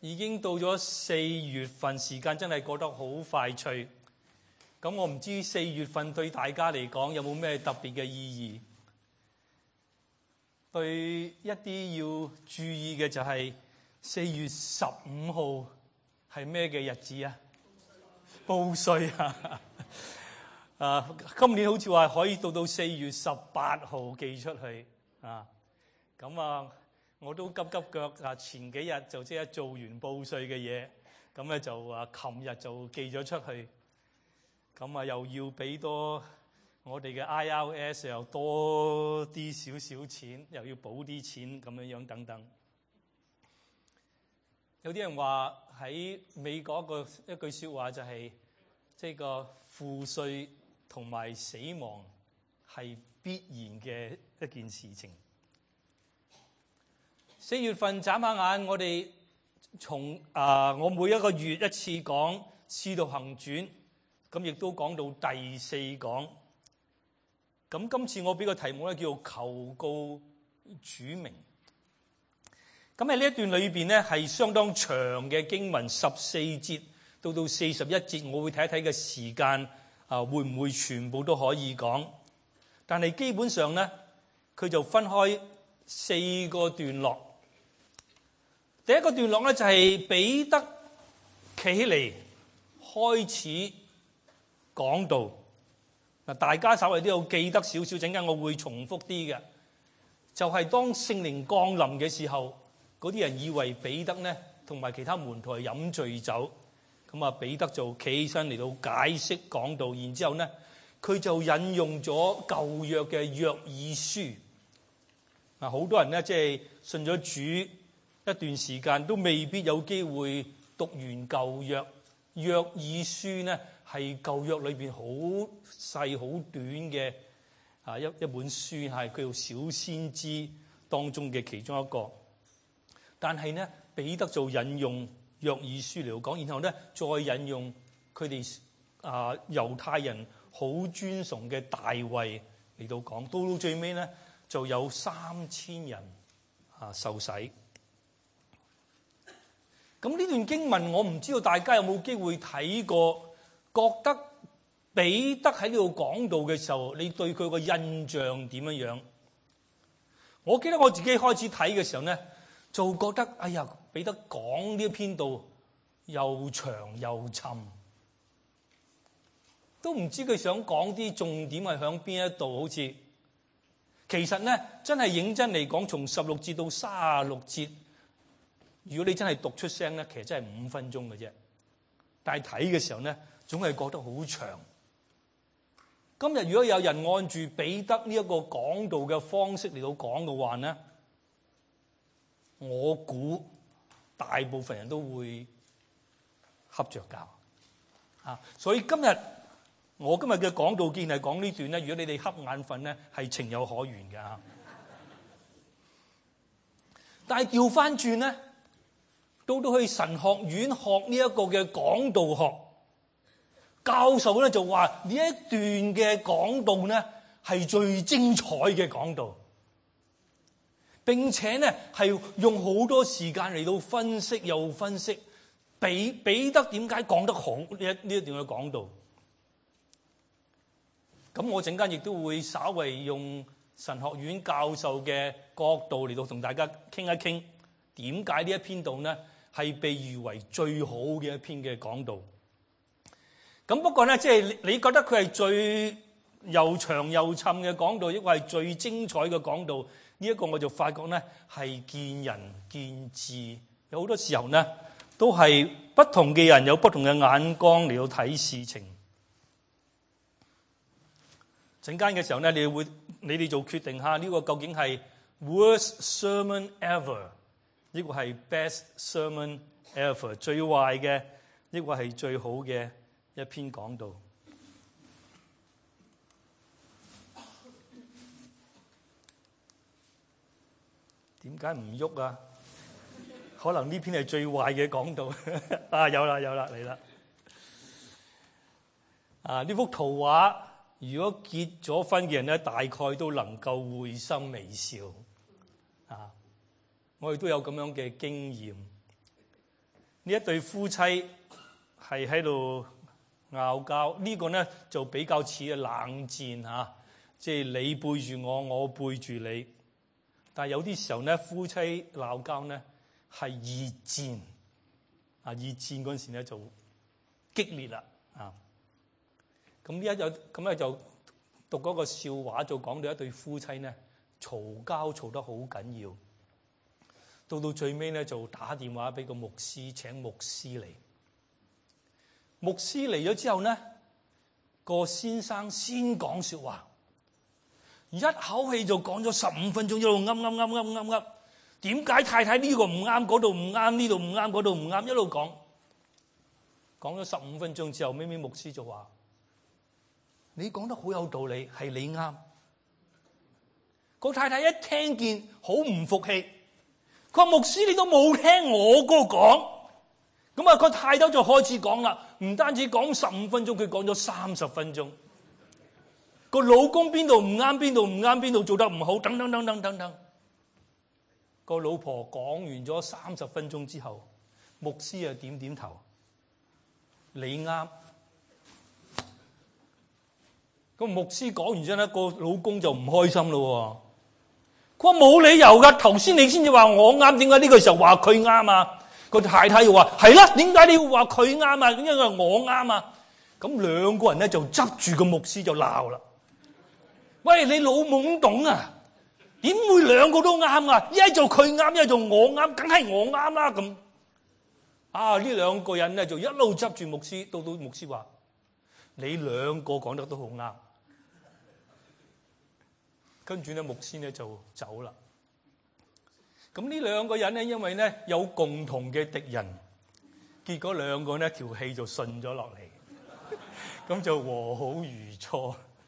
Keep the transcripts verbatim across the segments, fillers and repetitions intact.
已經到咗四月份，時間真係過得好快脆。咁我唔知四月份對大家嚟講有冇咩特別嘅意義？對一啲要注意嘅就係四月十五號係咩嘅日子啊？報稅啊！啊，今年好似話可以到到四月十八號寄出去啊！咁啊〜我都急急腳啊！前幾日就即刻做完報稅嘅嘢，咁咧就啊，琴日就寄咗出去，咁啊又要俾多我哋嘅 I R S 又多啲少少錢，又要補啲錢咁樣樣等等。有啲人話喺美國一個一句説話就係，即係個賦稅同埋死亡係必然嘅一件事情。四月份眨下眼，我哋從啊、呃，我每一個月一次講《使徒行傳》，咁亦都講到第四講。咁今次我俾個題目咧，叫做求告主名。咁喺呢一段裏邊咧，係相當長嘅經文，十四節到到四十一節，我會睇一睇嘅時間啊，會唔會全部都可以講？但係基本上咧，佢就分開四個段落。第一個段落咧就係彼得企起嚟開始講道。嗱，大家稍微都有記得少少，陣間我會重複啲嘅，就係當聖靈降臨嘅時候，嗰啲人以為彼得咧同埋其他門徒係飲醉酒，咁啊彼得就企起身嚟到解釋講道，然之後咧佢就引用咗舊約嘅約珥書。嗱，好多人咧即係信咗主一段時間都未必有機會讀完舊約。約珥書呢係舊約裏邊好細好短嘅啊一一本書，係叫做小先知當中嘅其中一個。但係呢彼得就引用約珥書嚟講，然後呢再引用佢哋啊猶太人好尊崇嘅大衛嚟到講，到到最尾呢就有三千人啊受洗。咁呢段經文我唔知道大家有冇機會睇過，覺得彼得喺呢度講道嘅時候，你對佢個印象點樣樣？我記得我自己開始睇嘅時候呢，就覺得哎呀，彼得講呢一篇道又長又沉，都唔知佢想講啲重點係響邊一度，好似其實呢真係認真嚟講，從十六節到三十六節。如果你真係讀出聲咧，其實真係五分鐘嘅啫。但係睇嘅時候咧，總係覺得好長。今日如果有人按住彼得呢一個講道嘅方式嚟到講嘅話咧，我估大部分人都會瞌着覺啊。所以今日我今日嘅講道既然係講呢段咧，如果你哋瞌眼瞓咧，係情有可原嘅啊。但係調翻轉咧。到到去神學院學呢一個嘅講道學，教授咧就話呢一段嘅講道咧係最精彩嘅講道，並且咧係用好多時間嚟到分析又分析，彼彼得點解講得好呢一呢一段嘅講道。咁我陣間亦都會稍微用神學院教授嘅角度嚟到同大家傾一傾，點解呢一篇道呢係被譽為最好嘅一篇嘅講道。咁不過咧，即係你覺得佢係最又長又沉嘅講道，抑或係最精彩嘅講道？呢一個我就發覺咧係見仁見智，有好多時候咧都係不同嘅人有不同嘅眼光嚟到睇事情。陣間嘅時候咧，你會你哋做決定下呢個究竟係 worst sermon ever，呢個係 best sermon ever， 最壞嘅，呢個係最好嘅一篇講道。點解唔喐啊？可能呢篇係最壞嘅講道。啊，有啦有啦，嚟啦！啊，呢幅圖畫，如果結咗婚嘅人咧，大概都能夠會心微笑。啊，我哋都有咁樣嘅經驗。 呢一對夫妻係喺度拗交，呢個咧就比較似嘅冷戰嚇，即係你背住我，我背住你。但係有啲時候咧，夫妻鬧交咧係熱戰啊！熱戰嗰陣時咧就激烈啦啊！咁呢一有咁咧就讀嗰個笑話，就講到一對夫妻咧嘈交嘈得好緊要，到到最尾咧就打電話俾個牧師，請牧師嚟。牧師嚟咗之後咧，個先生先講說話，一口氣就講咗十五分鐘，一路噏噏噏噏噏噏，點解太太呢個唔啱，嗰度唔啱，呢度唔啱，嗰度唔啱，一路講，講咗十五分鐘之後，咪咪牧師就話：你講得好有道理，係你啱。個太太一聽見好唔服氣，佢話：牧師你都冇聽我哥講。咁啊，個太太就開始講啦，唔單止講十五分鐘，佢講咗三十分鐘。個老公邊度唔啱，邊度唔啱，邊度做得唔好，等等等等等等。個老婆講完咗三十分鐘之後，牧師啊點點頭，你啱。個牧師講完之後咧，個老公就唔開心咯。佢話冇理由噶，頭先你先至話我啱，點解呢個時候話佢啱啊？個太太又話係啦，點解你要話佢啱啊？因為我啱啊。咁兩個人咧就執住個牧師就鬧啦。喂，你老懵懂啊？點會兩個都啱啊？一係就佢啱，一係就我啱，梗係我啱啦咁。啊，呢兩個人咧就一路執住牧師，到到牧師話：你兩個講得都好啱。跟住咧，牧師咧就走啦。咁呢兩個人咧，因為咧有共同嘅敵人，結果兩個咧條氣就順咗落嚟，咁就和好如初。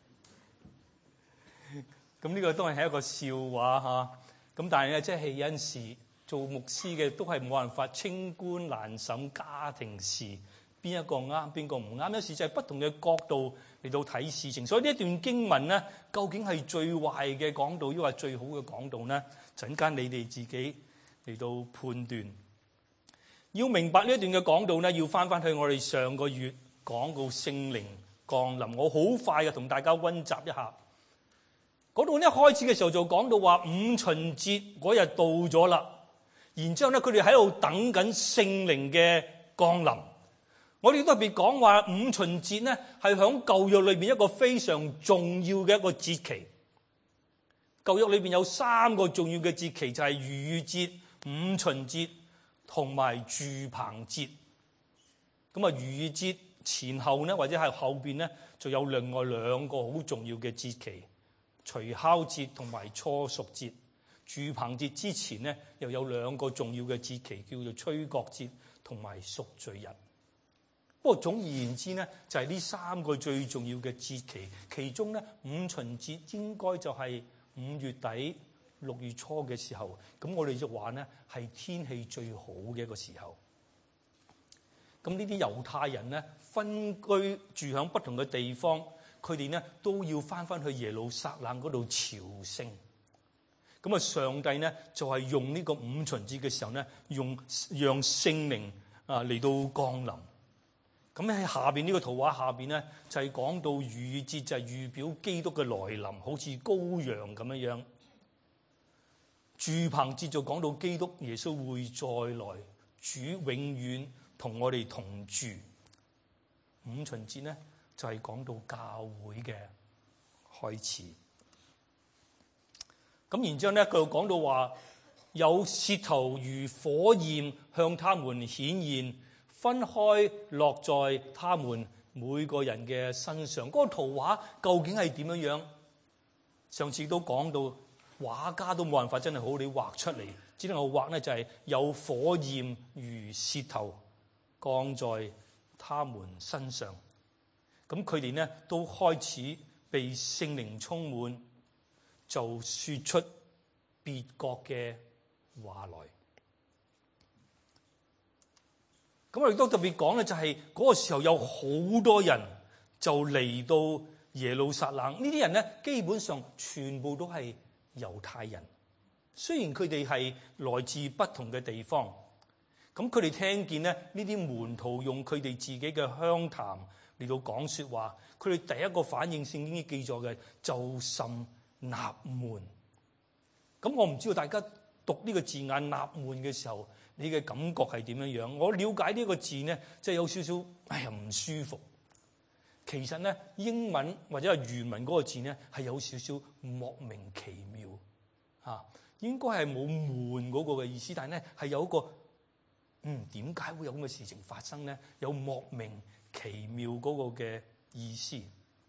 咁呢個當然係一個笑話嚇。咁但係咧，即係有陣時做牧師嘅都係冇辦法清官難審家庭事，邊一個啱，邊個唔啱？有時就係不同嘅角度嚟到睇事情。所以呢一段經文咧，究竟係最壞嘅講道，抑或最好嘅講道咧？陣間你哋自己嚟到判斷。要明白呢一段嘅講道咧，要翻翻去我哋上個月講到聖靈降臨。我好快嘅同大家溫習一下。嗰度一開始嘅時候就講到話五旬節嗰日到咗啦，然之後咧佢哋喺度等緊聖靈嘅降臨。我哋都特別講話五旬節咧係響舊約裏邊一個非常重要嘅一個節期。舊約裏邊有三個重要嘅節期，就係逾越節、五旬節同埋住棚節。咁啊，逾越節前後咧，或者係後邊咧，就有另外兩個好重要嘅節期。除酵節同埋初熟節。住棚節之前咧，又有兩個重要嘅節期，叫做吹角節同埋贖罪日。不過總而言之咧，就係呢三個最重要嘅節期，其中咧五旬節應該就係五月底六月初嘅時候。咁我哋就話咧係天氣最好嘅一個時候。咁呢啲猶太人咧分居住響不同嘅地方。佢哋咧都要翻翻去耶路撒冷嗰度朝聖。咁啊，上帝咧就係用呢個五旬節嘅時候咧，用讓聖靈啊嚟到降臨。咁喺下邊呢個圖畫下邊咧，就係講到逾越節就係預表基督嘅來臨，好似羔羊咁樣樣。住棚節就講到基督耶穌會再來，主永遠同我哋同住。五旬節咧，就係講到教會嘅開始，咁然之後咧，佢又講到話有舌頭如火焰向他們顯現，分開落在他們每個人嘅身上。嗰個圖畫究竟係點樣樣？上次都講到畫家都冇辦法真係好地畫出嚟，只能夠畫咧就係有火焰如舌頭降在他們身上。咁佢哋咧都開始被聖靈充滿，就說出別國嘅話來。咁我哋都特別講咧，就係嗰個時候有好多人就嚟到耶路撒冷。呢啲人咧基本上全部都係猶太人，雖然佢哋係來自不同嘅地方， 咁佢哋聽見咧呢啲門徒用佢哋自己嘅鄉談嚟到講說話，佢哋第一個反應聖經記載嘅就甚納悶。咁我唔知道大家讀呢個字眼納悶嘅時候，你嘅感覺係點樣樣？我了解呢個字咧，即係有少少哎呀唔舒服。其實咧英文或者係原文嗰個字咧係有少少莫名其妙嚇，應該係冇悶嗰個嘅意思，但係咧係有一個嗯點解會有咁嘅事情發生咧？有莫名奇妙嗰個嘅意思。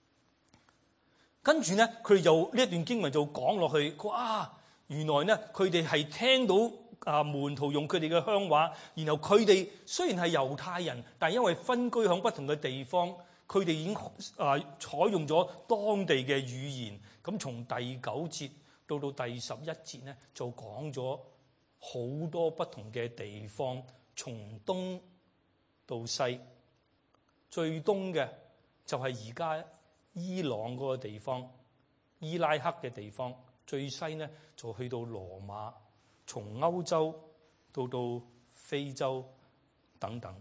跟住咧佢哋就呢一段經文就講落去，佢話啊原來咧佢哋係聽到啊門徒用佢哋嘅鄉話，然後佢哋雖然係猶太人，但係因為分居響不同嘅地方。佢哋已經啊採用咗當地嘅語言，咁從第九節到到第十一節咧，就講咗好多不同嘅地方，從東到西，最東嘅就係而家伊朗嗰個地方，伊拉克嘅地方，最西咧就去到羅馬，從歐洲到到非洲等等。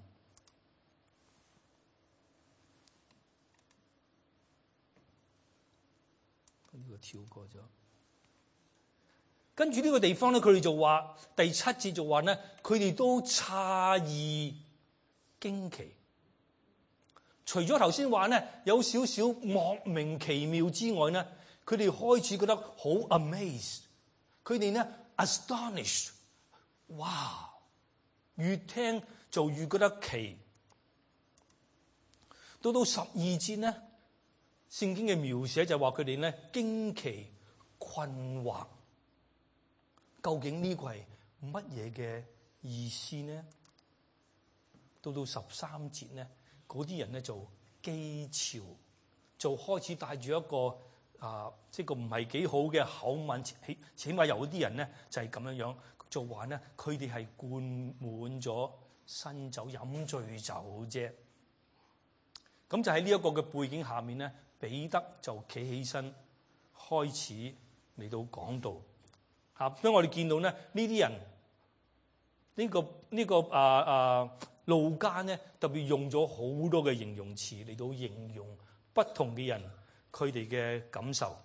呢個跳過咗，跟住呢個地方咧，佢哋就話第七節就話咧，佢哋都詫異驚奇。除咗頭先話咧有少少莫名其妙之外咧，佢哋開始覺得好 amazed， 佢哋咧 astonished， 哇！越聽就越覺得奇。到到十二節咧。聖經嘅描寫就話佢哋咧驚奇困惑，究竟呢個係乜嘢嘅意思呢？到到十三節咧，嗰啲人咧就譏誚，就開始帶住一個啊，即係個唔係幾好嘅口吻，起起碼有啲人咧就係咁樣樣，就話咧佢哋係灌滿咗新酒，飲醉酒啫。咁就喺呢一個嘅背景下面咧。彼得就企起身，開始嚟到講道。嚇，所以我哋見到咧，呢啲人呢、呢個呢、呢個啊啊路加咧，特別用咗好多嘅形容詞嚟到形容不同嘅人佢哋嘅感受。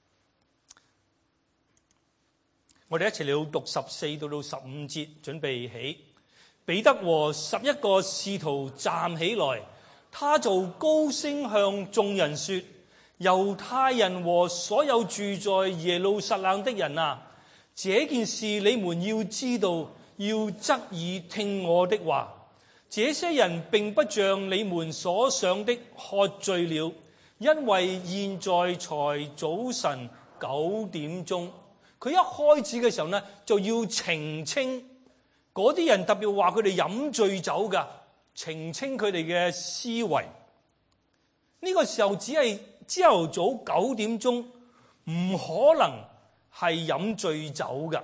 我哋一齊嚟到讀十四到到十五節，準備起。彼得和十一個使徒站起來。他就高聲向眾人說：猶太人和所有住在耶路撒冷的人啊，這件事你們要知道，要側耳聽我的話。這些人並不像你們所想的喝醉了，因為現在才早晨九點鐘。佢一開始嘅時候呢，就要澄清嗰啲人，特別話佢哋飲醉酒㗎。澄清佢哋嘅思維，呢個時候只係朝頭早九點鐘，唔可能係飲醉酒㗎。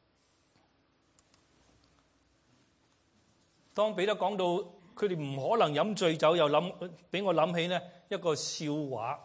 當彼得講到佢哋唔可能飲醉酒，又諗俾我諗起呢一個笑話。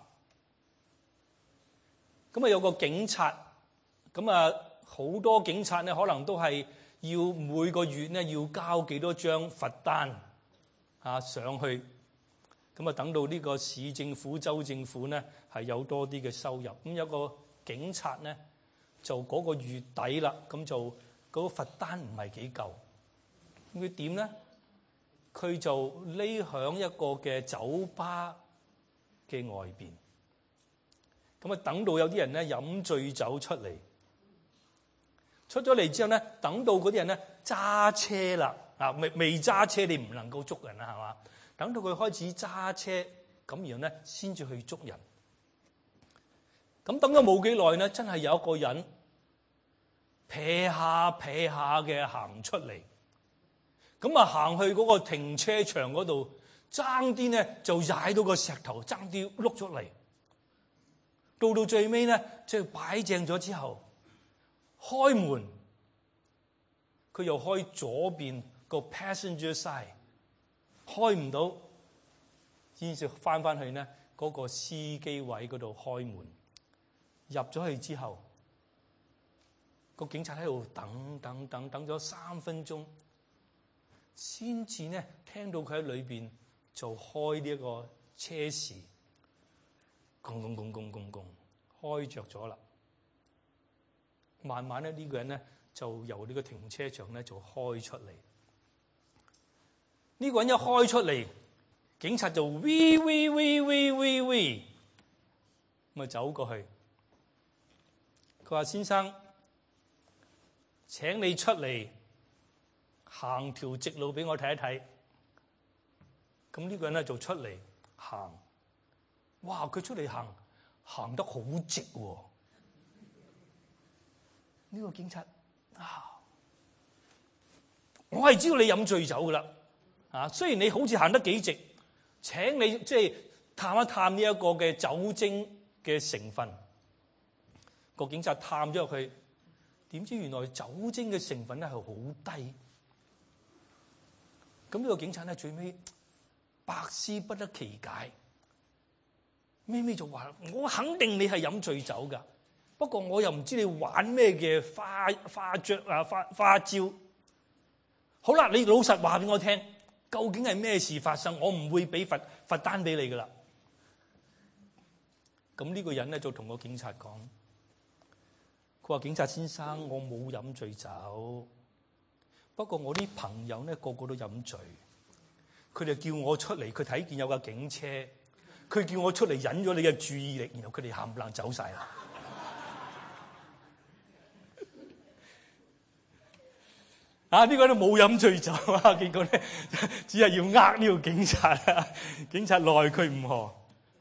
咁啊有個警察，咁啊好多警察呢可能都係要每個月呢要交幾多張罰單。啊上去，咁啊等到呢個市政府、州政府咧係有多啲嘅收入。咁有個警察咧就嗰個月底啦，咁就嗰個罰單唔係幾夠。咁佢點咧？佢就匿響一個嘅酒吧嘅外邊。咁啊等到有啲人咧飲醉酒出嚟，出咗嚟之後咧，等到嗰啲人咧揸車啦。嗱，未未揸車，你唔能夠捉人啦，係嘛？等到佢開始揸車，咁然後咧，先至去捉人。咁等咗冇幾耐咧，真係有一個人撇下撇下嘅行出嚟，咁啊行去嗰個停車場嗰度，爭啲咧就踩到個石頭，爭啲碌咗嚟。到到最尾咧，即係擺正咗之後，開門，佢又開左邊個 passenger side 開唔到，先至翻翻去呢嗰個司機位嗰度開門。入咗去之後，個警察喺度等等等等咗三分鐘， 先至呢聽到佢喺裏邊就開呢一個車匙，咣咣咣咣咣咣開着咗啦。慢慢咧呢個人咧就由呢個停車場咧就開出嚟。呢個人一開出嚟，警察就 喂喂喂喂喂喂咁啊走過去。佢話：先生，請你出嚟行條直路俾我睇一睇。咁呢個人咧就出嚟行。哇！佢出嚟行行得好直喎。呢個警察啊，我係知道你飲醉酒噶啦，啊，雖然你好似行得幾直，請你即係探一探呢一個嘅酒精嘅成分。個警察探咗入去，點知原來酒精嘅成分咧係好低。咁呢個警察咧最尾百思不得其解，咪咪就話：我肯定你係飲醉酒噶。不過我又唔知你玩咩嘅花花著啊花花招。好啦，你老實話俾我聽，究竟係咩事發生？我唔會俾罰罰單俾你噶啦。咁呢個人咧就同個警察講，佢話：警察先生，我冇飲醉酒，不過我啲朋友咧個個都飲醉，佢哋叫我出嚟，佢睇見有架警車，佢叫我出嚟引咗你嘅注意力，然後佢哋冚唪唥走晒啦。啊！呢個都冇飲醉酒啊，結果咧只係要呃呢個警察啊，警察奈佢唔何。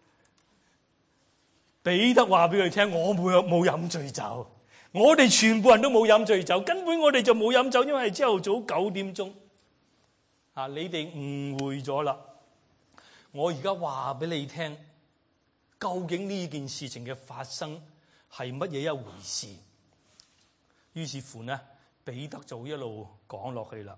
彼得話俾佢聽：我冇冇飲醉酒，我哋全部人都冇飲醉酒，根本我哋就冇飲酒，因為係朝頭早九點鐘。啊！你哋誤會咗啦。我而家話俾你聽，究竟呢件事情嘅發生係乜嘢一回事？於是乎呢，彼得就一路講落去啦。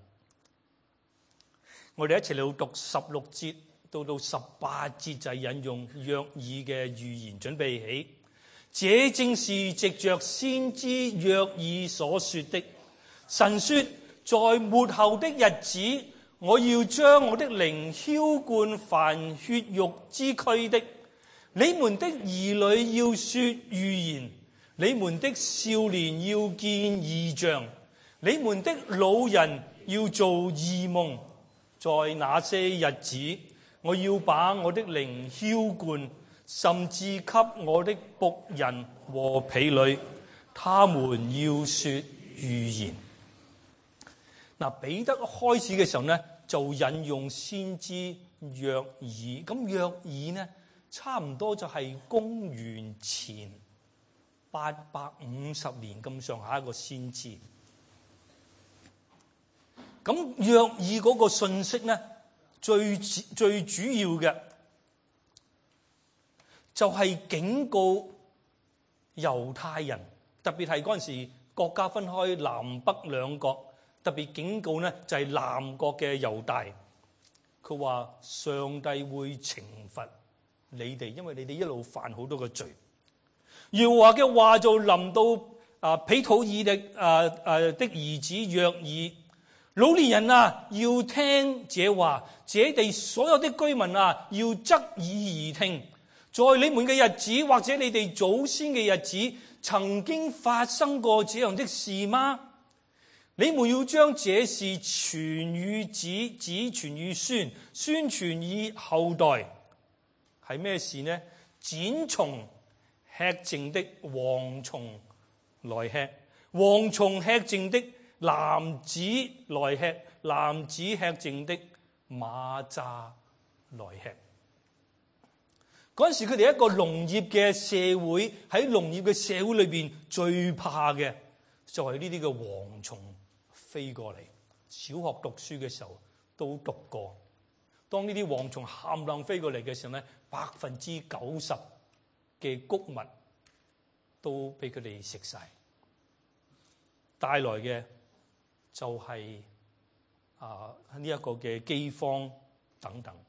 我哋一齊嚟讀十六節到到十八節，就係引用約珥嘅預言，準備起。這正是藉着先知約珥所說的。神說：在末後的日子，我要將我的靈澆灌凡血肉之軀的。你們的兒女要說預言，你們的少年要見異象，你們的老人要做異夢。在那些日子，我要把我的靈澆灌，甚至給我的僕人和婢女，他們要說預言。嗱，彼得開始嘅時候呢，就引用先知約珥。咁約珥呢，差唔多就係公元前八百五十年咁上下一個先知。咁約珥嗰個信息呢，最最主要嘅就係警告猶太人，特別係嗰陣時國家分開南北兩國，特別警告呢就係南國嘅猶大。佢話上帝會懲罰你哋，因為你哋一路犯好多個罪。耶和華嘅話就臨到啊毗土爾的啊啊的兒子約珥。老年人啊，要聽這話，這地所有的居民啊，要側耳而聽。在你們嘅日子，或者你哋祖先嘅日子，曾經發生過這樣的事嗎？你們要將這事傳與子，子傳與孫，孫傳與後代。係咩事呢？剪蟲吃剩的蝗蟲來吃，蝗蟲吃剩的男子來吃，男子吃剩的螞蚱來吃。嗰陣時佢哋一個農業嘅社會，喺農業嘅社會裏邊最怕嘅就係呢啲嘅蝗蟲飛過嚟。小學讀書嘅時候都讀過，當呢啲蝗蟲冚唪唥飛過嚟嘅時候咧，百分之九十嘅穀物都俾佢哋食晒，帶來嘅就係啊呢一個嘅饑荒等等。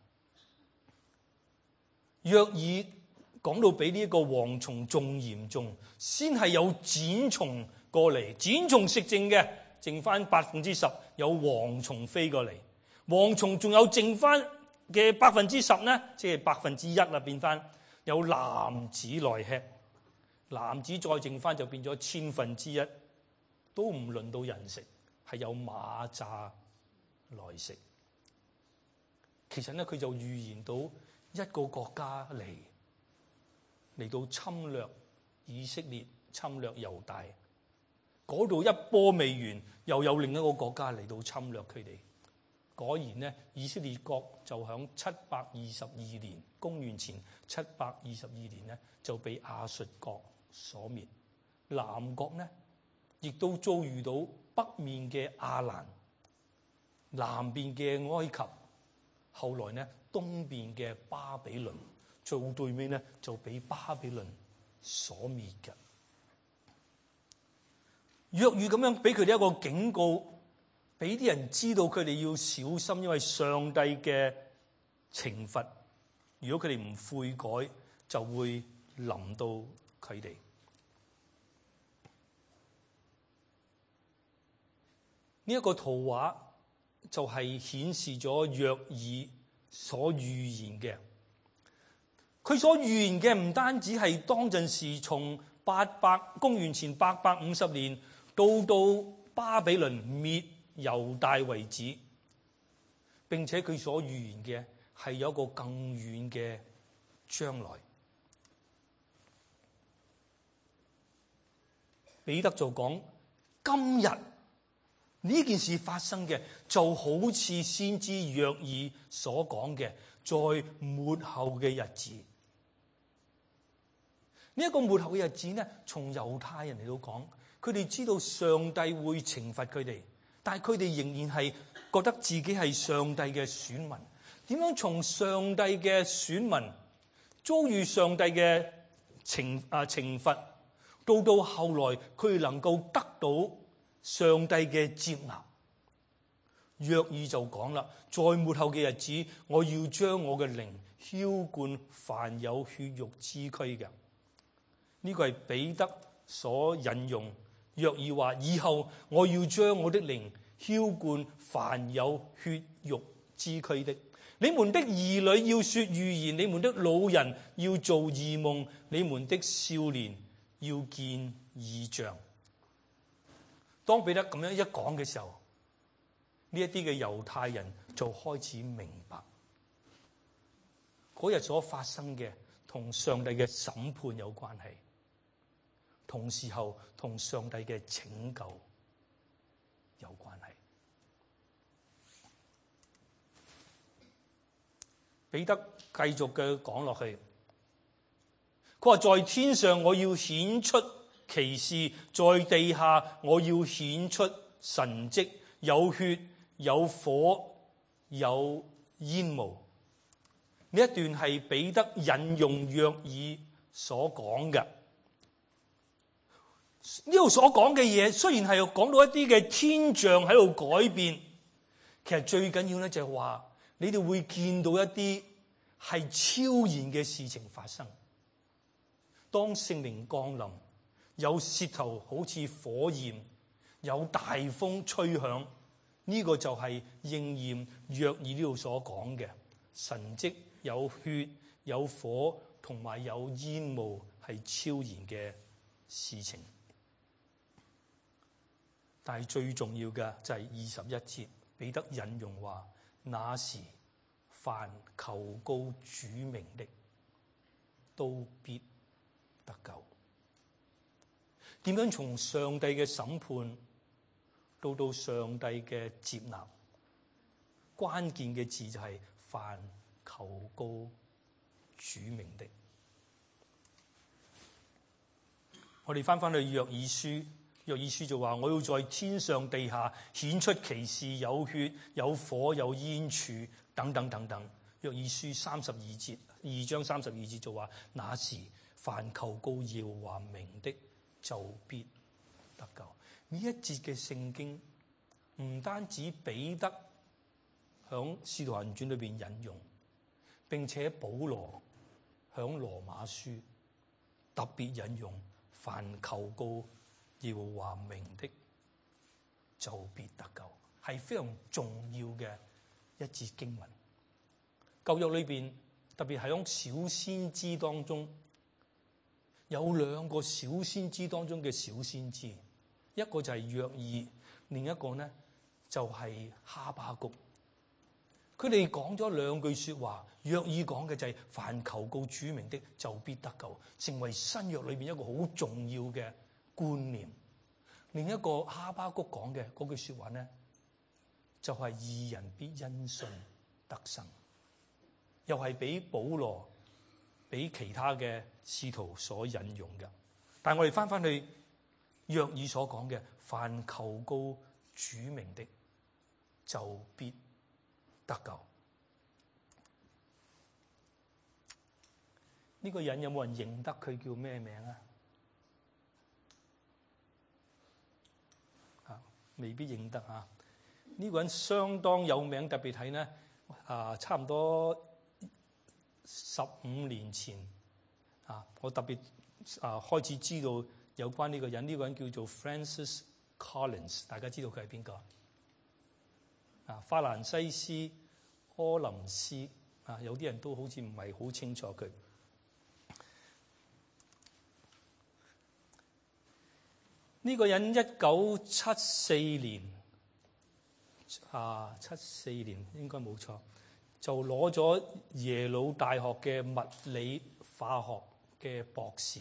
約珥講到比呢一個蝗蟲仲嚴重，先係有剪蟲過嚟，剪蟲食剩嘅，剩翻百分之十有蝗蟲飛過嚟。 蝗蟲仲有剩翻嘅百分之十呢，即係百分之一啦，變翻有男子來吃，男子再剩翻就變咗千分之一，都唔輪到人食，係有螞蚱來食。其實呢，佢就預言到一個國家嚟嚟到侵略以色列，侵略猶大，嗰度一波未完，又有另一個國家嚟到侵略佢哋。果然呢，以色列國就響七百二十二年，公元前七百二十二年呢，就被亞述國所滅。南國呢，亦都遭遇到北面嘅亞蘭，南邊嘅埃及，後來呢，東邊嘅巴比倫，做對面呢，就俾巴比倫所滅嘅。約珥咁樣俾佢哋一個警告，俾啲人知道佢哋要小心，因為上帝嘅懲罰，如果佢哋唔悔改，就會臨到佢哋。呢一個圖畫就係顯示咗約珥所預言嘅。佢所預言嘅唔單止係當陣時從八百公元前八百五十年到到巴比倫滅猶大為止，並且佢所預言嘅係有一個更遠嘅將來。彼得就講，今日呢件事發生嘅就好似先知約珥所講嘅，在末後嘅日子。呢、這、一個末後嘅日子呢，從猶太人嚟到講，佢哋知道上帝會懲罰佢哋，但係佢哋仍然係覺得自己係上帝嘅選民。點樣從上帝嘅選民遭遇上帝嘅懲啊懲罰，到到後來佢哋能夠得到上帝嘅接納？約珥就講啦，在末後嘅日子，我要將我嘅靈澆灌凡有血肉之軀嘅。呢個係彼得所引用。約珥話，以後我要將我的靈澆灌凡有血肉之軀的。你們的兒女要說預言，你們的老人要做異夢，你們的少年要見異象。當彼得咁樣一講嘅時候，呢一啲嘅猶太人就開始明白，嗰日所發生嘅同上帝嘅審判有關係，同時候同上帝嘅拯救有關係。彼得繼續嘅講落去，佢話，在天上我要顯出奇事，在地下我要顯出神蹟，有血有火有煙霧。呢一段係彼得引用約珥所講嘅。呢度所講嘅嘢雖然係講到一啲嘅天象喺度改變，其實最緊要咧就係話，你哋會見到一啲係超然嘅事情發生。當聖靈降臨，有舌頭好似火焰，有大風吹響，呢、這個就係應驗約珥呢度所講嘅神蹟，有血有火同埋有煙霧，係超然嘅事情。但係最重要嘅就係二十一節，彼得引用話，那時凡求告主名的，都必得救。點樣從上帝嘅審判到到上帝嘅接納？關鍵嘅字就係凡求告主名的。我哋翻翻去約珥書。約珥書就話，我要在天上地下顯出奇事，有血有火有煙柱等等等等。約珥書三十二節二章三十二節就話，那時凡求告耶和華名的，就必得救。呢一節嘅聖經唔單止彼得響使徒行傳裏邊引用，並且保羅響羅馬書特別引用，凡求告耶和華名的，就必得救，係非常重要嘅一一節經文。舊約裏邊特別係喺小先知當中，有兩個小先知當中嘅小先知，一個就係約珥，另一個呢就係哈巴谷。佢哋講咗兩句說話，約珥講嘅就係凡求告主名的就必得救，成為新約裏邊一個好重要嘅觀念。另一個哈巴谷講嘅嗰句說話呢，就係義人必因信得生，又係俾保羅俾其他嘅使徒所引用嘅。但係我哋翻翻去約珥所講嘅，凡求告主名的就必得救。呢個人有冇人認得佢叫咩名啊？啊，未必認得啊！呢個人相當有名，特別睇呢，啊，差唔多十五年前啊，我特別啊開始知道有關呢個人。呢個人叫做 Francis Collins， 大家知道佢係邊個啊？法蘭西斯柯林斯啊，有啲人都好似唔係好清楚佢。呢個人一九七四年啊，七四年應該冇錯，就攞咗耶魯大學嘅物理化學嘅博士，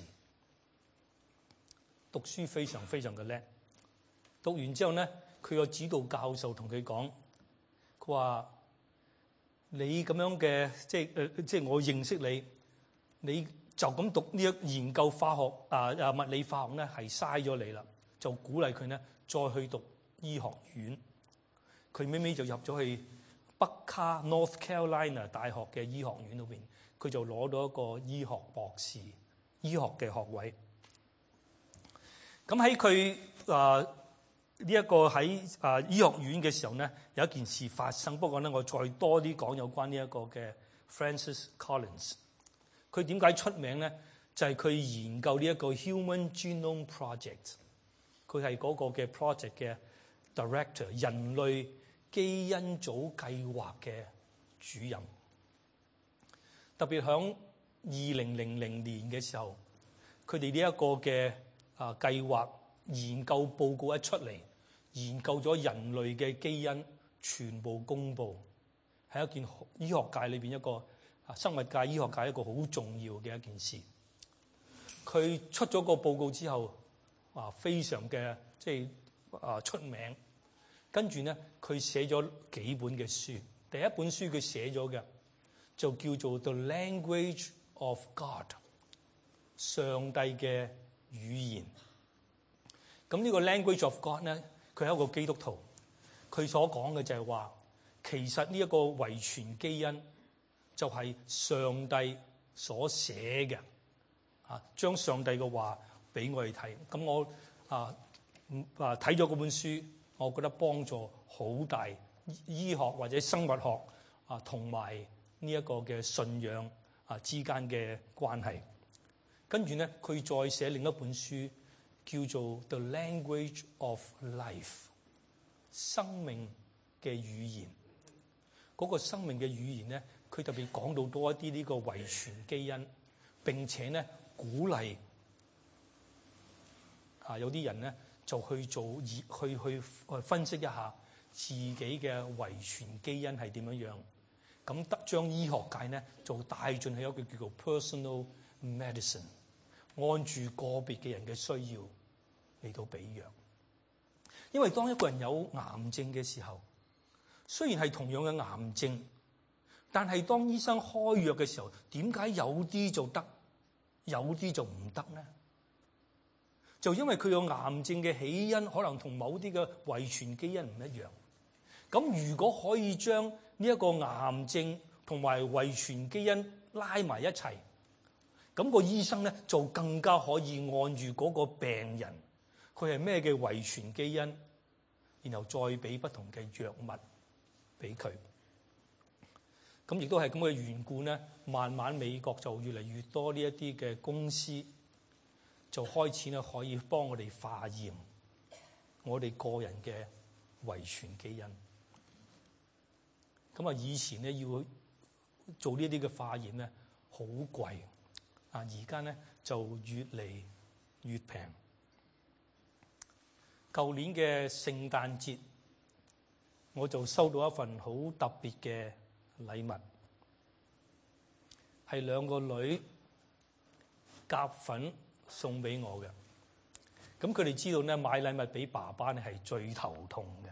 讀書非常非常嘅叻。讀完之後呢，佢個指導教授同佢講，佢話你咁樣嘅，即係誒，即係我認識你，你就咁讀呢一研究化學啊啊物理化學咧，係嘥咗你啦。就鼓勵佢咧，再去讀醫學院。佢尾尾就入咗去北卡 North Carolina 大學嘅醫學院裏邊，佢就攞到一個醫學博士醫學嘅學位。咁喺佢啊呢一個喺啊醫學院嘅時候咧，有一件事發生。不過咧，我再多啲講有關呢一個嘅 Francis Collins。佢點解出名咧？就係、是、佢研究呢一個 Human Genome Project。佢係嗰個嘅 project 嘅 director， 人類基因組計劃嘅主任。特別響二零零零年嘅時候，佢哋呢一個嘅啊計劃研究報告一出嚟，研究咗人類嘅基因全部公佈，係一件醫學界裏邊一個啊生物界醫學界一個好重要嘅一件事。佢出咗個報告之後，啊，非常嘅即係啊出名，跟住咧佢寫咗幾本嘅書。第一本書佢寫咗嘅就叫做 The Language of God， 上帝嘅語言。咁呢個 Language of God 咧，佢係一個基督徒，佢所講嘅就係話，其實呢一個遺傳基因就係上帝所寫嘅，啊，將上帝嘅話俾我哋睇。咁我啊啊睇咗嗰本書，我覺得幫助好大，醫學或者生物學啊同埋呢一個嘅信仰啊之間嘅關係。跟住咧，佢再寫另一本書叫做 The Language of Life， 生命嘅語言。嗰個生命嘅語言咧，佢特別講到多一啲呢個遺傳基因，並且咧鼓勵啊有啲人咧就去做去去去分析一下自己嘅遺傳基因係點樣樣，咁得將醫學界咧就帶進去一個叫做 personal medicine， 按住個別嘅人嘅需要嚟到俾藥。因為當一個人有癌症嘅時候，雖然係同樣嘅癌症，但係當醫生開藥嘅時候，點解有啲就得，有啲就唔得呢？就因為佢有癌症嘅起因可能同某啲嘅遺傳基因唔一樣。咁如果可以將呢一個癌症同埋遺傳基因拉埋一齊，咁個醫生咧就更加可以按住嗰個病人佢係咩嘅遺傳基因，然後再俾不同嘅藥物俾佢。咁亦都係咁嘅緣故咧，慢慢美國就越嚟越多呢一啲嘅公司就開始咧可以幫我哋化驗我哋個人嘅遺傳基因。 咁啊，以前咧要做呢啲嘅化驗咧，好貴啊！而家咧就越嚟越平。舊年嘅聖誕節，我就收到一份好特別嘅禮物，係兩個女夾粉送俾我嘅。咁佢哋知道咧，買禮物俾爸爸咧係最頭痛嘅，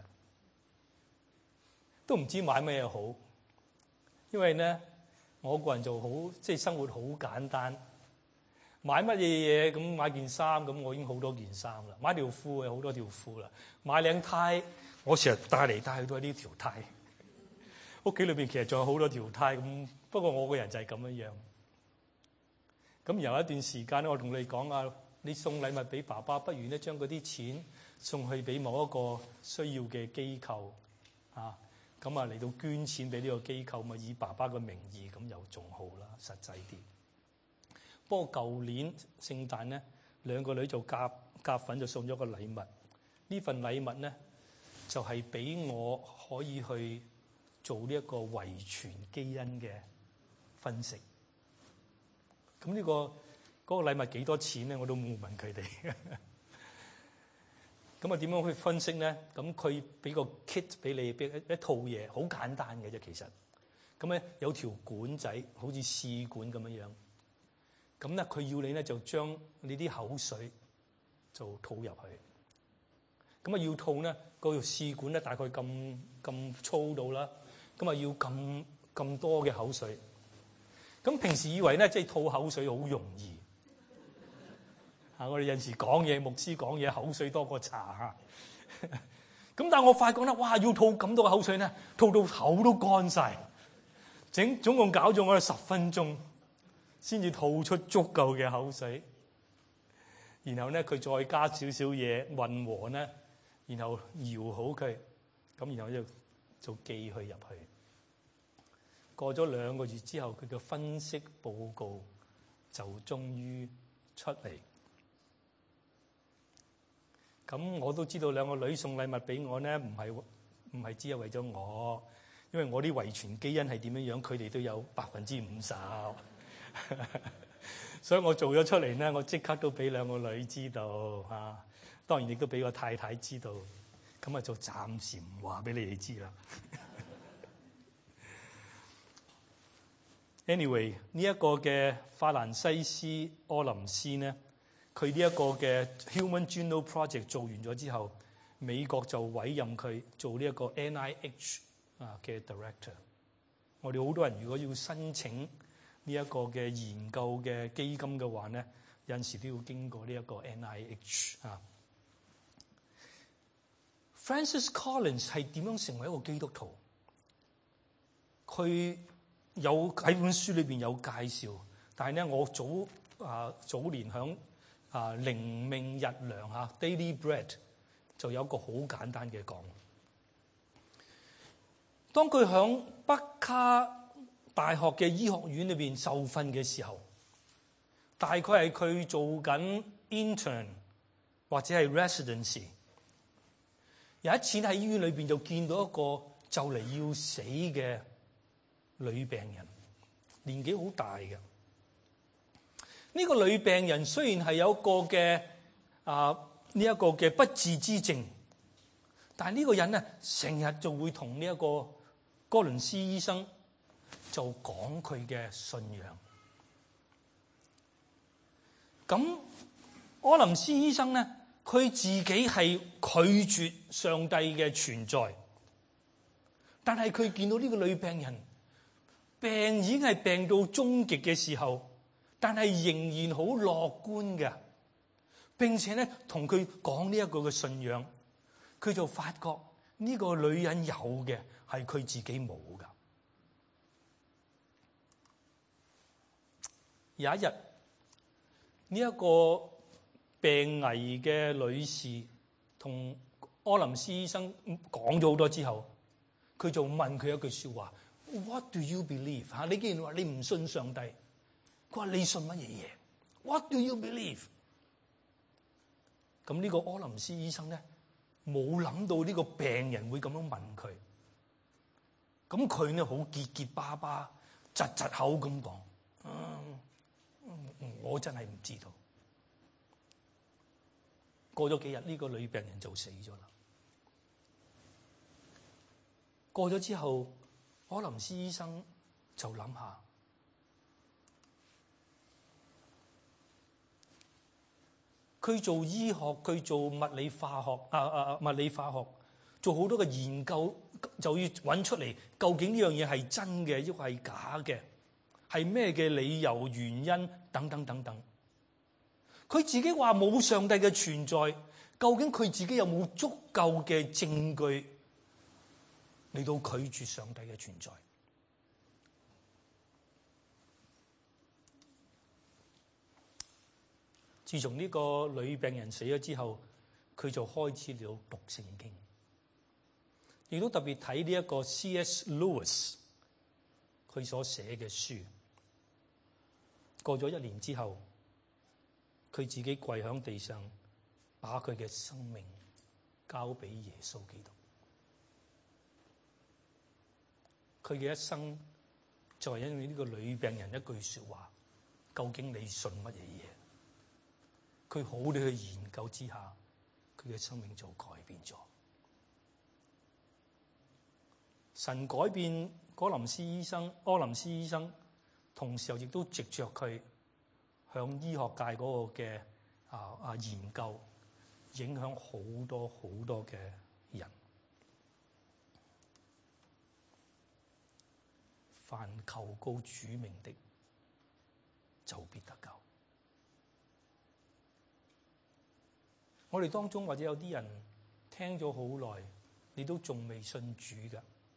都唔知買咩好。因為咧，我個人就好即係生活好簡單，買乜嘢嘢咁買件衫，咁我已經好多件衫啦。買條褲有好多條褲啦。買領呔，我成日帶嚟帶去都係呢條呔。屋企裏邊其實仲有好多條呔咁，不過我個人就係咁樣樣。咁有一段時間咧，我同你講啊，你送禮物俾爸爸，不如咧將嗰啲錢送去俾某一個需要嘅機構啊。咁啊嚟到捐錢俾呢個機構，咪以爸爸嘅名義，咁又仲好啦，實際啲。不過舊年聖誕咧，兩個女就夾夾粉就送咗個禮物。呢份禮物咧就係俾我可以去做呢一個遺傳基因嘅分析。咁呢個嗰個禮物幾多錢咧？我都冇問佢哋。咁啊，點樣去分析咧？咁佢俾個 kit 俾你，俾一套嘢，好簡單嘅啫。其實咁咧有條管仔，好似試管咁樣樣。咁咧佢要你咧就將你啲口水就吐入去。咁啊要吐咧，個試管咧大概咁咁粗度啦。咁啊要咁咁多嘅口水。咁平時以為咧即係吐口水好容易。啊！我哋有時講嘢，牧師講嘢，口水多過茶嚇。咁但係我發覺咧，哇！要吐咁多嘅口水咧，吐到口都乾晒。整總共搞咗我哋十分鐘，先至吐出足夠嘅口水。然後咧，佢再加少少嘢混和咧，然後搖好佢，咁然後就就寄去入去。過咗兩個月之後，佢嘅分析報告就終於出嚟。咁我都知道兩個女送禮物俾我咧，唔係唔係只係為咗我，因為我啲遺傳基因係點樣樣，佢哋都有百分之五十，所以我做咗出嚟咧，我即刻都俾兩個女知道嚇，當然亦都俾個太太知道，咁啊就暫時唔話俾你哋知啦。Anyway， 呢一個嘅法蘭西斯柯林斯咧。佢呢一個嘅 Human Genome Project 做完咗之後，美國就委任佢做呢一個 N I H 啊嘅 Director。我哋好多人如果要申請呢一個嘅研究嘅基金嘅話咧，有陣時都要經過呢一個 N I H 啊。Francis Collins 係點樣成為一個基督徒？佢有喺本書裏邊有介紹，但係咧我早啊早年響啊，靈命日糧嚇 Daily Bread 就有一個好簡單嘅講。當佢響北卡大學嘅醫學院裏邊受訓嘅時候，大概係佢做緊 intern 或者係 residency。有一次喺醫院裏邊就見到一個就嚟要死嘅女病人，年紀好大嘅。呢個女病人雖然係有一個嘅啊呢一個嘅不治之症，但係呢個人咧成日就會同呢一個哥倫斯醫生就講佢嘅信仰。咁柯林斯醫生咧，佢自己係拒絕上帝嘅存在，但係佢見到呢個女病人病已經係病到終極嘅時候，但係仍然好樂觀嘅，並且咧同佢講呢一個嘅信仰，佢就發覺呢個女人有嘅係佢自己冇噶。有一日，呢一個病危嘅女士同柯林斯醫生講咗好多之後，佢就問佢一句說話 ：What do you believe？ 吓，你既然話你唔信上帝。佢話你信乜嘢嘢 ？What do you believe？ 咁呢個柯林斯醫生咧，冇諗到呢個病人會咁樣問佢。 咁佢呢好結結巴巴、窒窒口咁講，嗯，我真係唔知道。過咗幾日，呢個女病人就死咗啦。過咗之後，柯林斯醫生就諗下，佢做醫學，佢做物理化學啊啊物理化學，做好多嘅研究，就要揾出嚟究竟呢樣嘢係真嘅，抑或係假嘅，係咩嘅理由、原因等等等等。佢自己話冇上帝嘅存在，究竟佢自己有冇足夠嘅證據嚟到拒絕上帝嘅存在？自從呢個女病人死咗之後，佢就開始了讀聖經，亦都特別睇呢一個 C S Lewis 佢所寫嘅書。過咗一年之後，佢自己跪喺地上，把佢嘅生命交俾耶穌基督。佢嘅一生就係因為呢個女病人一句說話，究竟你信乜嘢嘢？佢好地去研究之下，佢嘅生命就改變咗。神改變柯林斯醫生，柯林斯醫生，同時候亦都藉着佢向醫學界嗰個嘅啊啊研究，影響好多好多嘅人。凡求告主名的，就必得救。我哋當中或者有啲人聽咗好耐，你都仲未信主㗎。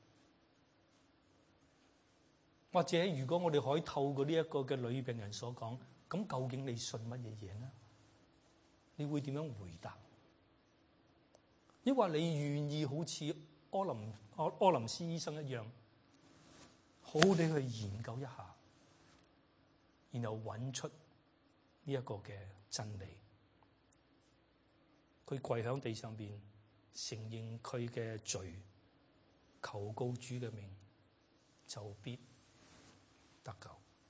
或者如果我哋可以透過呢一個嘅女病人所講，咁究竟你信乜嘢嘢呢？你會點樣回答？抑或你願意好似柯林柯柯林斯醫生一樣，好好地去研究一下，然後揾出呢一個嘅真理。佢跪喺地上邊，承認佢嘅罪，求告主嘅名，就必得救。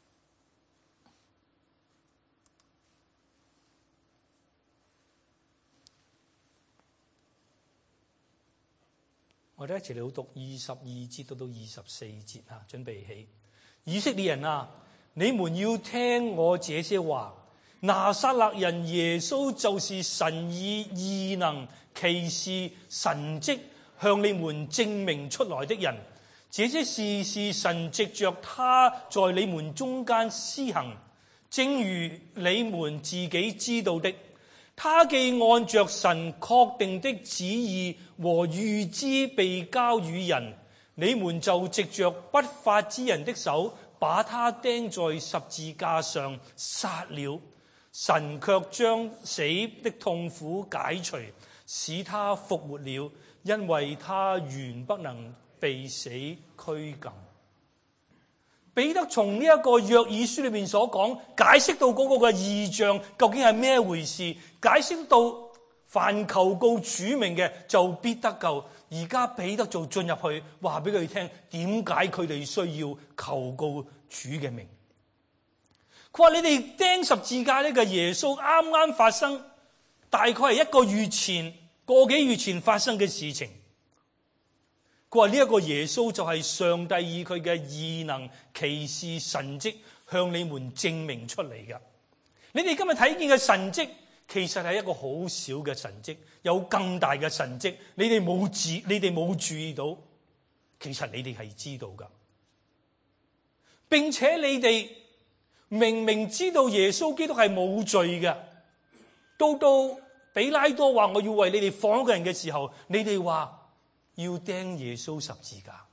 我哋一齊嚟讀二十二節到到二十四節啊！準備起，以色列人啊，你們要聽我這些話。拿撒勒人耶穌就是神以異能、奇事、神蹟向你們證明出來的人。這些事是神藉着他在你們中間施行，正如你們自己知道的。他既按着神確定的旨意和預知被交與人，你們就藉着不法之人的手把他釘在十字架上殺了。神卻將死的痛苦解除，使他復活了，因為他原不能被死拘禁。彼得從呢一個約珥書裏面所講，解釋到嗰個嘅異象究竟係咩回事，解釋到凡求告主名嘅就必得救。而家彼得就進入去話俾佢聽，點解佢哋需要求告主嘅名。佢話：你哋釘十字架呢個耶穌啱啱發生，大概係一個月前、個幾月前發生嘅事情。佢話呢一個耶穌就係上帝以佢嘅異能、奇事、神蹟向你們證明出嚟嘅。你哋今日睇見嘅神蹟，其實係一個好小嘅神蹟，有更大嘅神蹟，你哋冇注，你哋冇注意到，其實你哋係知道噶，並且你哋明明知道耶穌基督係冇罪嘅，到到比拉多話我要為你哋放一個人嘅時候，你哋話要釘耶穌十字架。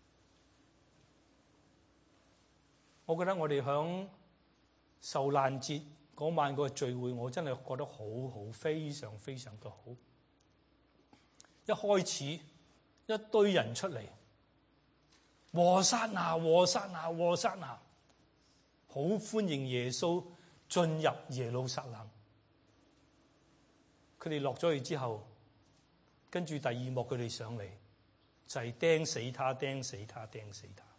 我覺得我哋響受難節嗰晚個聚會，我真係覺得好好，非常非常嘅好。一開始一堆人出嚟，和散那，和散那，和散那，好歡迎耶穌進入耶路撒冷。佢哋落咗去之後，跟住第二幕佢哋上嚟， 就係釘死他，釘死他，釘死他。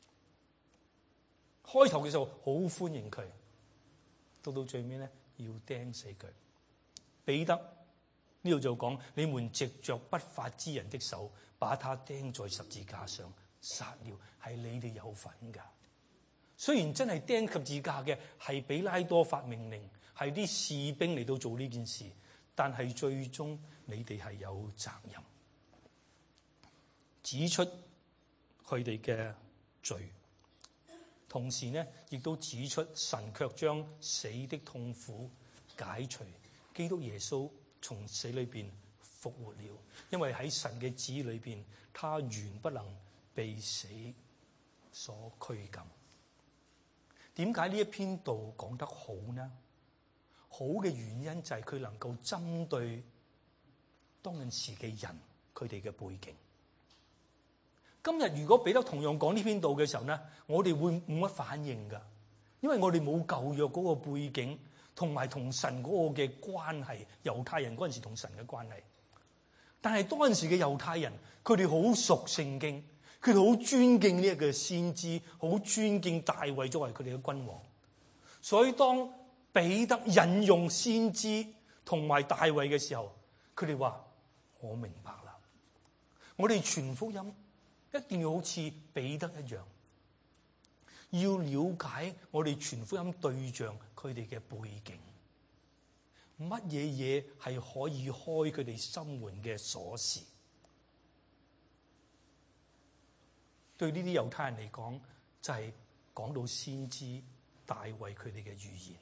開頭嘅時候好歡迎佢，到到最尾咧要釘死佢。彼得呢度就講：你們藉着不法之人的手，把他釘在十字架上殺了，係你哋有份噶。雖然真係釘十字架嘅係比拉多發命令，係啲士兵嚟到做呢件事，但係最終你哋係有責任，指出佢哋嘅罪，同時呢亦都指出神卻將死的痛苦解除，基督耶穌從死裏邊復活了，因為喺神嘅旨意裏邊，他原不能被死所拘禁。點解呢一篇道講得好呢？好嘅原因就係佢能夠針對當陣時嘅人，佢哋嘅背景。今日如果彼得同樣講呢篇道嘅時候呢，我哋會冇乜反應噶，因為我哋冇舊約嗰個背景，同埋同神嗰個嘅關係，猶太人嗰陣時同神嘅關係。但係當陣時嘅猶太人，佢哋好熟聖經。佢哋好尊敬呢一個先知，好尊敬大衛作為佢哋嘅君王。所以當彼得引用先知同埋大衛嘅時候，佢哋話：我明白啦。我哋傳福音一定要好似彼得一樣，要了解我哋傳福音對象佢哋嘅背景，乜嘢嘢係可以開佢哋心門嘅鎖匙。對呢啲猶太人嚟講，就係、是、講到先知大衛佢哋嘅預言。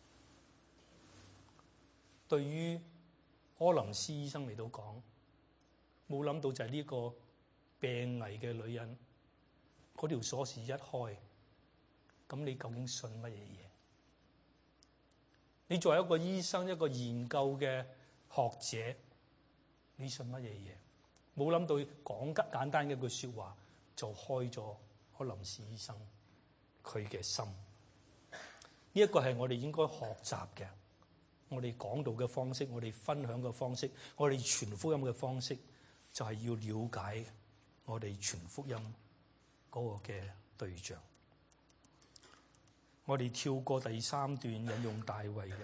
對於柯林斯醫生嚟到講，冇諗到就係呢個病危嘅女人，嗰條鎖匙一開，咁你究竟信乜嘢嘢？你作為一個醫生，一個研究嘅學者，你信乜嘢嘢？冇諗到講得簡單嘅一句說話，就開咗柯林斯醫生佢嘅心。呢一個係我哋應該學習嘅，我哋講道嘅方式，我哋分享嘅方式，我哋傳福音嘅方式，就係要了解我哋傳福音嗰個嘅對象。我哋跳過第三段引用大衛嘅，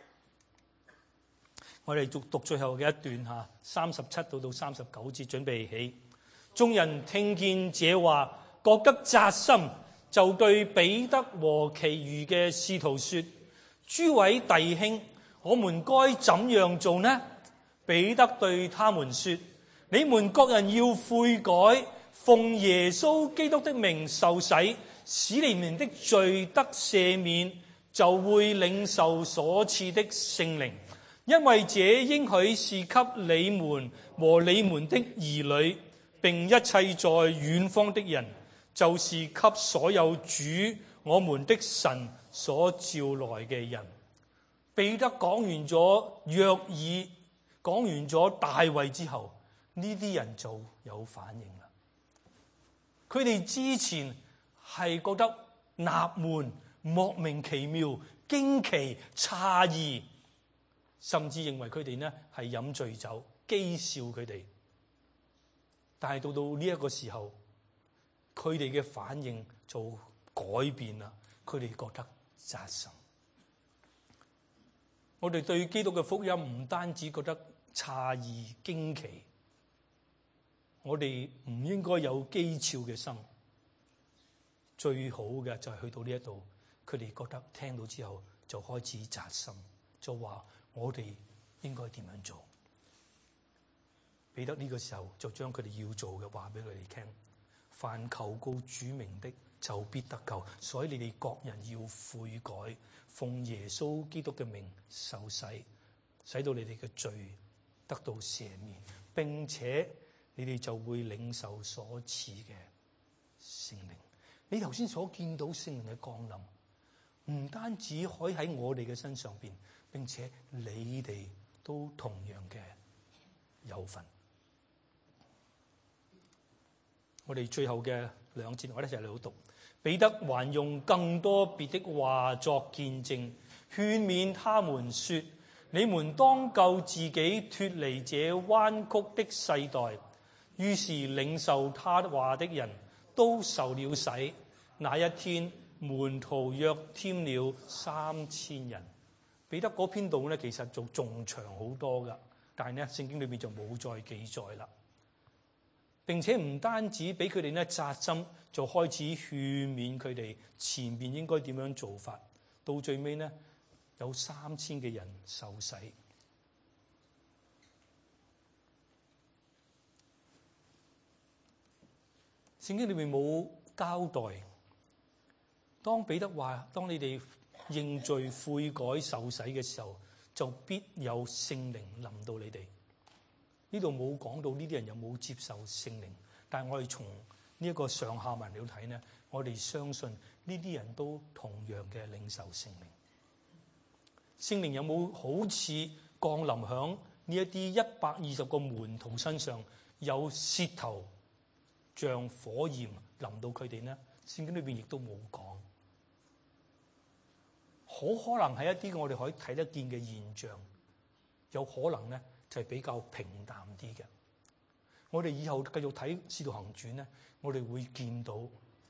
我哋讀讀最後嘅一段吓，三十七到到三十九節，準備起。眾人聽見這話，覺得扎心，就對彼得和其餘嘅使徒說：諸位弟兄，我們該怎樣做呢？彼得對他們說：你們各人要悔改，奉耶穌基督的名受洗，使你們的罪得赦免，就會領受所賜的聖靈。因為這應許是給你們和你們的兒女，並一切在遠方的人，就是給所有主我們的神所召來嘅人。彼得講完咗約珥，講完咗大衛之後，呢啲人就有反應啦。佢哋之前係覺得納悶、莫名其妙、驚奇、詫異，甚至認為佢哋呢係飲醉酒，譏笑佢哋。但係到到呢一個時候，佢哋嘅反應就改變啦。佢哋覺得扎心。我哋對基督嘅福音唔單止覺得詫異驚奇，我哋唔應該有譏誚嘅心。最好嘅就係去到呢一度，佢哋覺得聽到之後就開始扎心，就話我哋應該點樣做？彼得呢個時候就將佢哋要做嘅話俾佢哋聽，凡求告主名的就必得救，所以你哋各人要悔改，奉耶穌基督嘅名受洗，使到你哋嘅罪得到赦免，並且你哋就會領受所賜嘅聖靈。你頭先所見到聖靈嘅降臨，唔單止可以喺我哋嘅身上邊，並且你哋都同樣嘅有份。我哋最後嘅兩節，我哋一齊嚟讀。彼得還用更多別的話作見證，勸勉他們說：你們當救自己脫離這彎曲的世代。 於是領受他話的人都受了洗。那一天，門徒約添了三千人。彼得嗰篇道咧，其實就仲長好多噶，但係咧聖經裏邊就冇再記載啦。並且唔單止俾佢哋咧扎心，就開始勸勉佢哋前面應該點樣做法。到最尾呢，有三千嘅人受洗。聖經裏面冇交代，當彼得話：當你哋認罪悔改受洗嘅時候，就必有聖靈臨到你哋。呢度冇講到呢啲人有冇接受聖靈，但係我哋從呢一個上下文嚟睇呢，我哋相信呢啲人都同樣嘅領受聖靈。聖靈有冇好似降臨響呢一啲一百二十個門徒身上，有舌頭像火焰臨到佢哋呢？聖經裏邊亦都冇講，好可能係一啲我哋可以睇得見嘅現象，有可能呢就係比較平淡啲嘅。我哋以後繼續睇《使徒行傳》呢，我哋會見到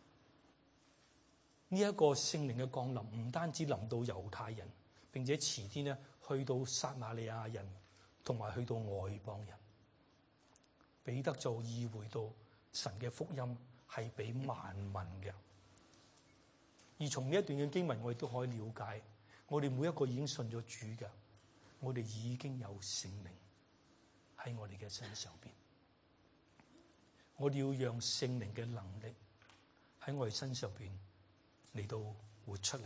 呢一個聖靈嘅降臨，唔單止臨到猶太人，並且遲啲呢去到撒瑪利亞人，同埋去到外邦人。彼得就意會到神嘅福音係俾萬民嘅，而從呢一段嘅經文，我哋都可以了解，我哋每一個已經信咗主嘅，我哋已經有聖靈喺我哋嘅身上邊。我哋要讓聖靈嘅能力喺我哋身上邊嚟到活出嚟。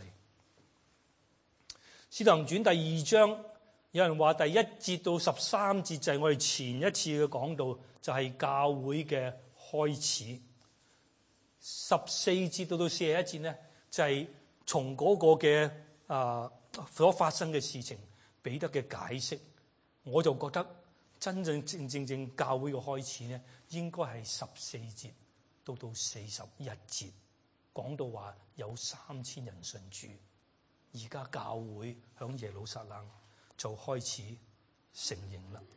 使徒行傳第二章，有人話第一節到十三節就係我哋前一次嘅講道，就係教會嘅開始。十四節到到四十一節呢，就係從嗰個嘅啊所發生嘅事情，彼得嘅解釋。我就覺得真正正正正教會嘅開始呢，應該係十四節到到四十一節，講到話有三千人信主。而家教會響耶路撒冷就開始成形啦。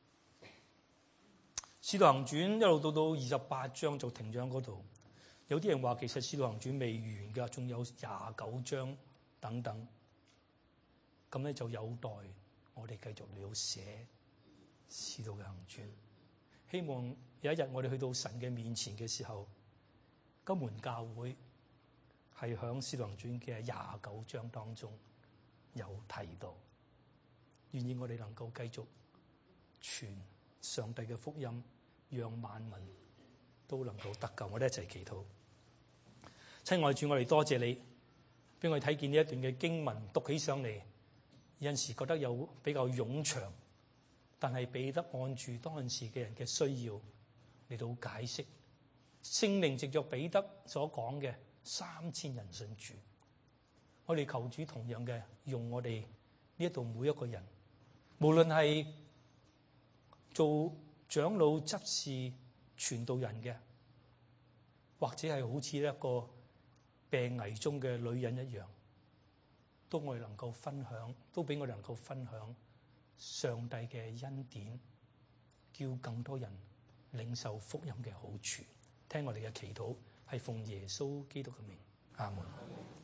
使徒行傳一路到到二十八章就停咗喺嗰度。有啲人話其實使徒行傳未完㗎，仲有廿九章等等。咁咧就有待我哋繼續了寫使徒嘅行傳。希望有一日我哋去到神嘅面前嘅時候，金門教會係響使徒行傳嘅廿九章當中有提到。願意我哋能夠繼續傳上帝嘅福音，讓萬民都能夠得救。我哋一齊祈禱。親愛主，我哋多謝你，俾我哋睇見呢一段嘅經文讀起上嚟，有陣時覺得有比較冗長，但係彼得按住當陣時嘅人嘅需要嚟到解釋。聖靈藉着彼得所講嘅三千人信主，我哋求主同樣嘅用我哋呢一度每一個人，無論係做長老執事傳道人嘅，或者係好似一個病危中嘅女人一樣，都我哋能夠分享，都俾我哋能夠分享上帝嘅恩典，叫更多人領受福音嘅好處。聽我哋嘅祈禱係奉耶穌基督嘅名，阿門。